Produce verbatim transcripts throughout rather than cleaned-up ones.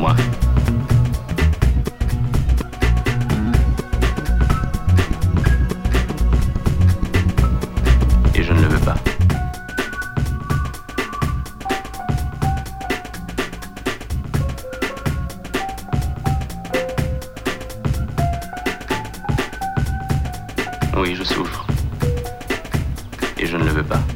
moi. Et je ne le veux pas. Oui, je souffre. Et je ne le veux pas.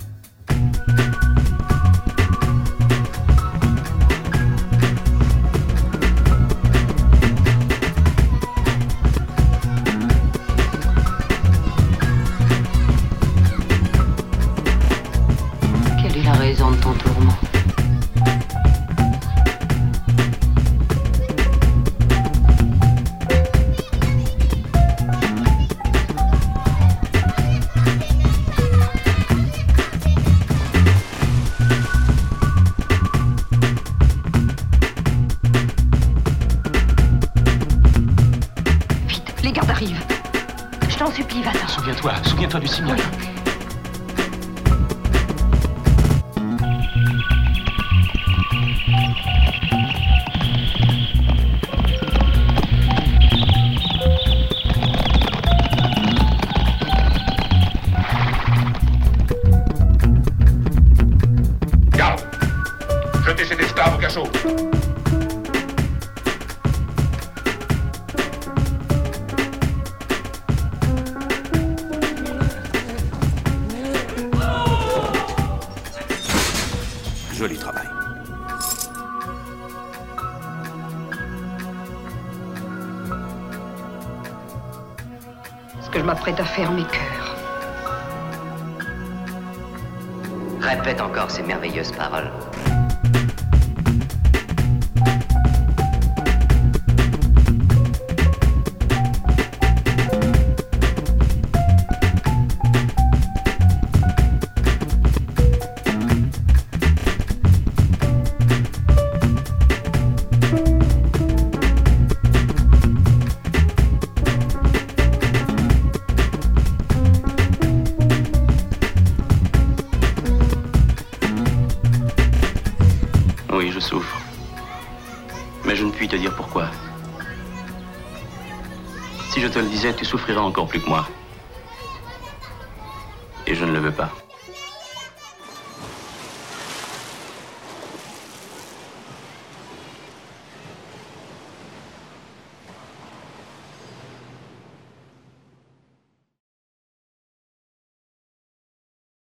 Quelle est la raison de ton tourment? Les gardes arrivent. Je t'en supplie, va-t'en. Souviens-toi, souviens-toi du signal. Garde! Jetez cet esclave au cachot! Joli travail. Ce que je m'apprête à faire mes cœurs. Répète encore ces merveilleuses paroles. Oui, je souffre. Mais je ne puis te dire pourquoi. Si je te le disais, tu souffriras encore plus que moi. Et je ne le veux pas.